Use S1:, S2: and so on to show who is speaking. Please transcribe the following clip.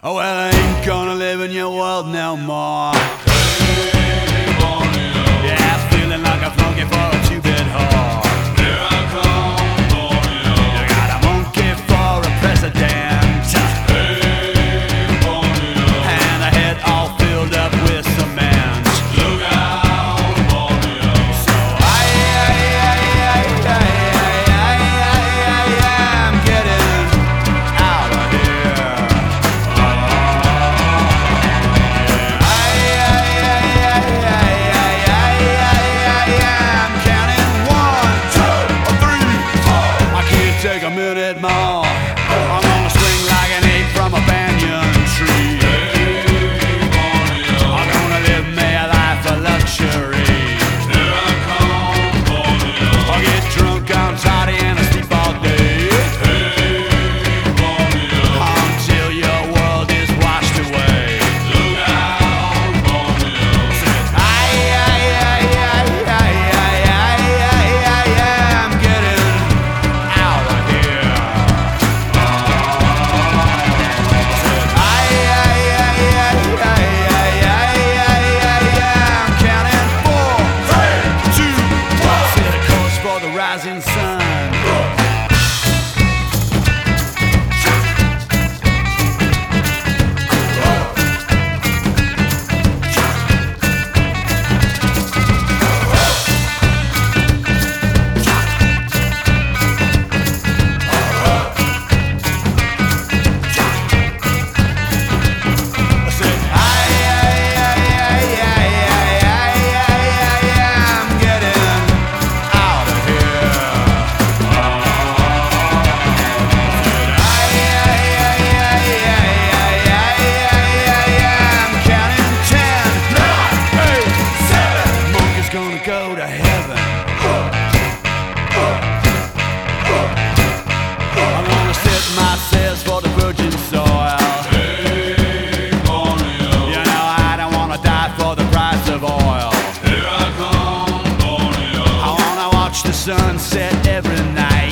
S1: Oh, well, I ain't gonna live in your world no more.
S2: Hey, Borneo.
S1: Yeah, feeling like a flunky for a two-bit whore.
S2: Here I come, Borneo.
S1: You got a monkey for a president.
S2: Hey, Borneo.
S1: And a head all filled up with cement.
S2: Look out, Borneo.
S1: So I'm getting out of here. I'm counting 1, 2, 3, 4. I can't take a minute more. I'm gonna swing like an ape from a banyan tree.
S2: Hey, Borneo.
S1: I'm gonna live me a life of luxury.
S2: Here I come, Borneo.
S1: I get drunk on toddy and I sleep all day
S2: Hey, Borneo.
S1: until your world is washed away.
S2: Look out, Borneo.
S1: I'm getting out of here. I'm counting 4, 3, 2, 1. Set a course for the rising sun. I'm getting out of here. I'm counting 10, 9, 8, 7. Monkey's gonna go to heaven. I'm gonna set my sails for the virgin soil.
S2: Hey, Borneo.
S1: You know I don't wanna die for the price of oil.
S2: Here I come, Borneo.
S1: I wanna watch the sunset every night.